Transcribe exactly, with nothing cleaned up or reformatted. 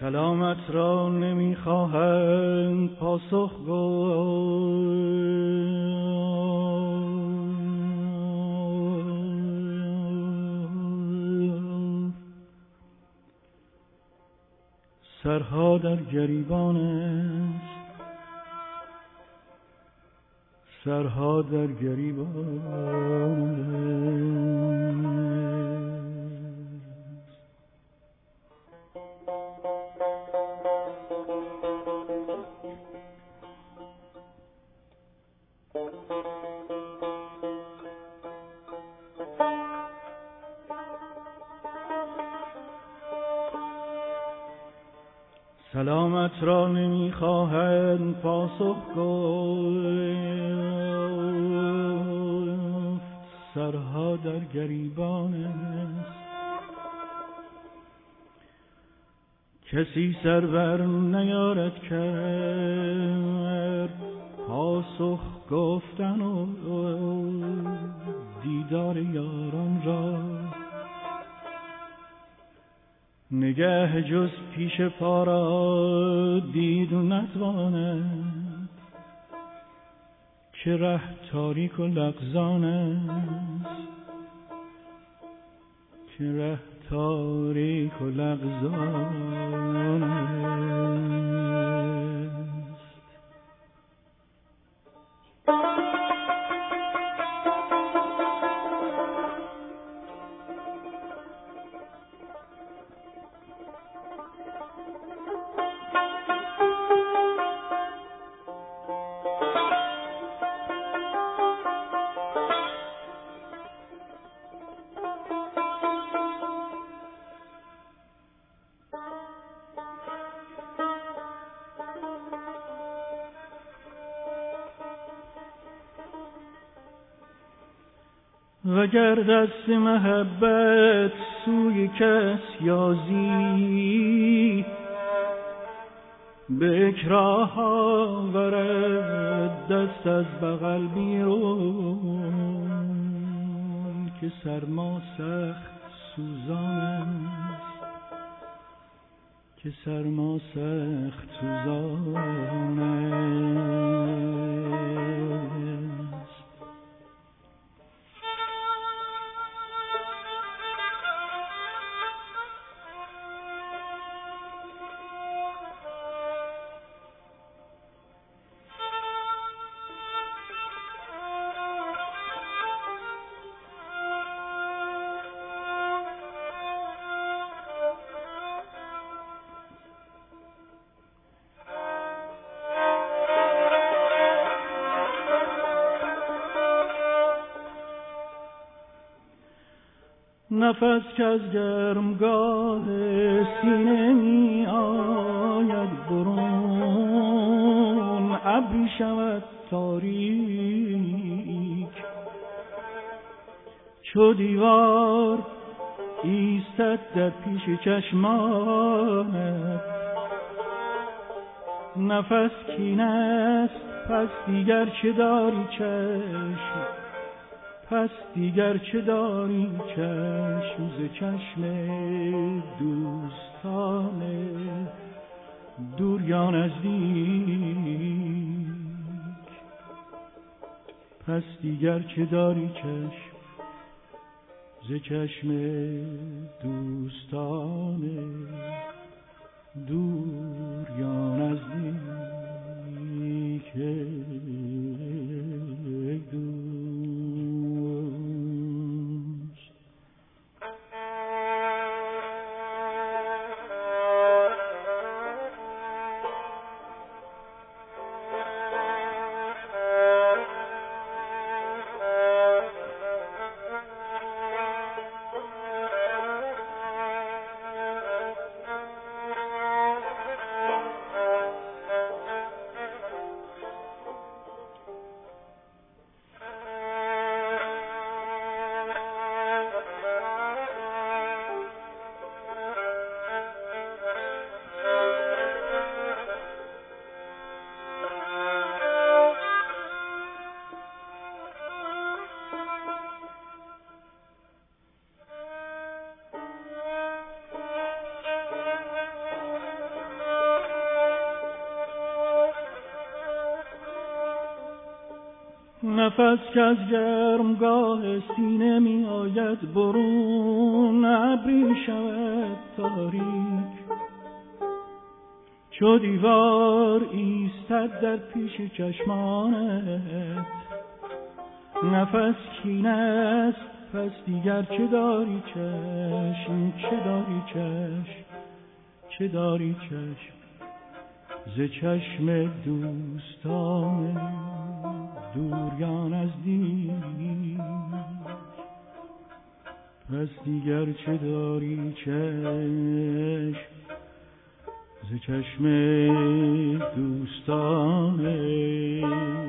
سلامت را نمیخواهند پاسخ گفت. سرها در گریبان است، سرها در گریبان است. سلامت را نمیخواهند پاسخ گفت، سرها در گریبان است. کسی سرور نیارد کرد پاسخ گفتن و دیدار یاران را. نگه جز پیش پا را دید و نتواند، که ره تاریک و لغزان است، که ره تاریک و لغزان است. وگر دست محبت سوی کس یازی، به اکراه آورد دست از بغل بیرون، که سرما سخت سوزان است، که سرما سخت سوزان است. نفس که از گرمگاه سینه می آید برون، ابری شود تاریک چو دیوار ایستد در پیش چشمانت. نفس کین است پس دیگر چه داری چشم، پس دیگر چه داری چشم ز چشم دوستان دور یا نزدیک. پس دیگر چه داری چشم ز چشم دوستان دور یا نزدیک. نفس که از گرمگاه سینه می آید برون، ابری شود تاریک چو دیوار ایستد در پیش چشمانت. نفس کین است پس دیگر چه داری چشم، چه داری چشم، چه داری چشم ز چشم دوستان دور یا نزدیک. پس دیگر چه داری چشم ز چشم دوستان